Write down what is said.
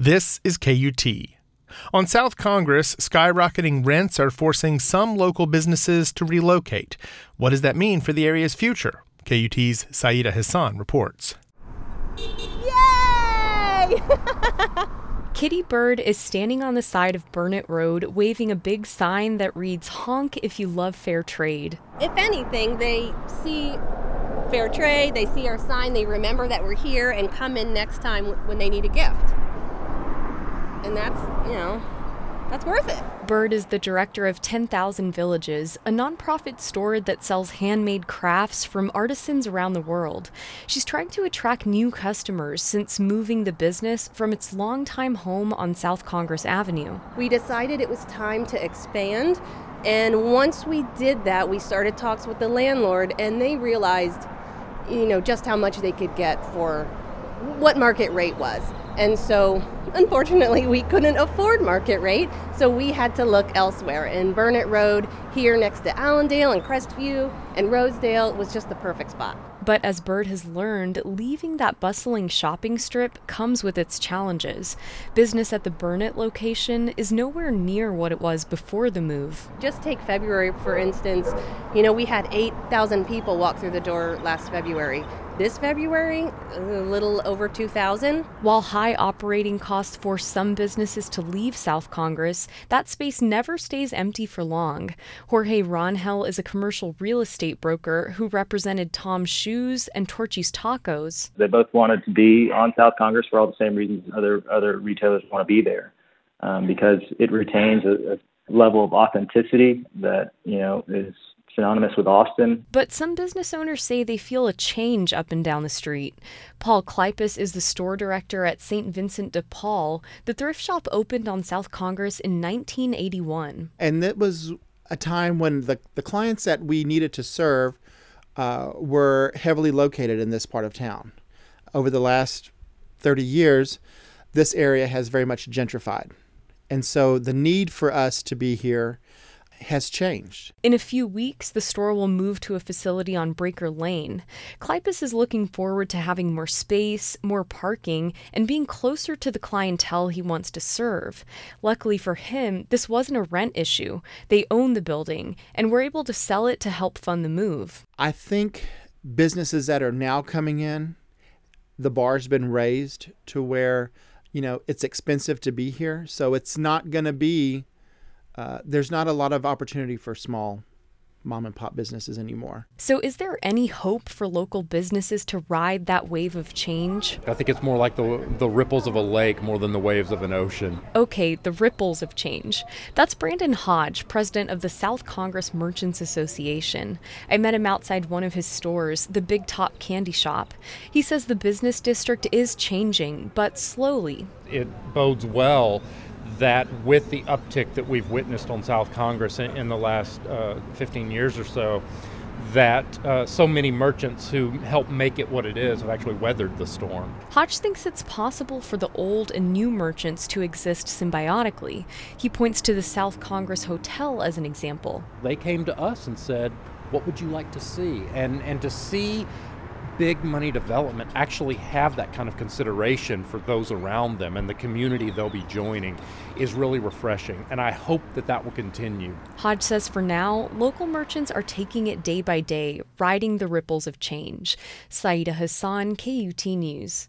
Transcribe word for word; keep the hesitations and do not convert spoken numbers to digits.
This is K U T. On South Congress, skyrocketing rents are forcing some local businesses to relocate. What does that mean for the area's future? K U T's Saida Hassan reports. Yay! Kitty Bird is standing on the side of Burnett Road waving a big sign that reads, "Honk if you love fair trade." If anything, they see fair trade, they see our sign, they remember that we're here and come in next time when they need a gift. And that's, you know, that's worth it. Bird is the director of ten thousand Villages, a nonprofit store that sells handmade crafts from artisans around the world. She's trying to attract new customers since moving the business from its longtime home on South Congress Avenue. We decided it was time to expand, and once we did that, we started talks with the landlord, and they realized, you know, just how much they could get for what market rate was. And so, unfortunately, we couldn't afford market rate, so we had to look elsewhere. And Burnett Road, here next to Allendale and Crestview and Rosedale, was just the perfect spot. But as Bird has learned, leaving that bustling shopping strip comes with its challenges. Business at the Burnett location is nowhere near what it was before the move. Just take February, for instance. You know, we had eight thousand people walk through the door last February. This February, a little over two thousand. While high operating costs force some businesses to leave South Congress, that space never stays empty for long. Jorge Rangel is a commercial real estate broker who represented Tom's Shoes and Torchy's Tacos. They both wanted to be on South Congress for all the same reasons other other retailers want to be there, um, because it retains a, a level of authenticity that, you know, is synonymous with Austin. But some business owners say they feel a change up and down the street. Paul Kleypas is the store director at Saint Vincent de Paul. The thrift shop opened on South Congress in nineteen eighty-one. And it was a time when the, the clients that we needed to serve uh, were heavily located in this part of town. Over the last thirty years, this area has very much gentrified. And so the need for us to be here has changed. In a few weeks, the store will move to a facility on Breaker Lane. Kleypas is looking forward to having more space, more parking, and being closer to the clientele he wants to serve. Luckily for him, this wasn't a rent issue. They own the building and were able to sell it to help fund the move. I think businesses that are now coming in, the bar's been raised to where, you know, it's expensive to be here. So it's not going to be Uh, there's not a lot of opportunity for small mom and pop businesses anymore. So is there any hope for local businesses to ride that wave of change? I think it's more like the the ripples of a lake more than the waves of an ocean. Okay, the ripples of change. That's Brandon Hodge, president of the South Congress Merchants Association. I met him outside one of his stores, the Big Top Candy Shop. He says the business district is changing, but slowly. It bodes well that with the uptick that we've witnessed on South Congress in, in the last uh, fifteen years or so, that uh, so many merchants who help make it what it is have actually weathered the storm. Hodge thinks it's possible for the old and new merchants to exist symbiotically. He points to the South Congress Hotel as an example. They came to us and said, what would you like to see? And, and to see big money development actually have that kind of consideration for those around them and the community they'll be joining is really refreshing, and I hope that that will continue. Hodge says for now, local merchants are taking it day by day, riding the ripples of change. Saida Hassan, K U T News.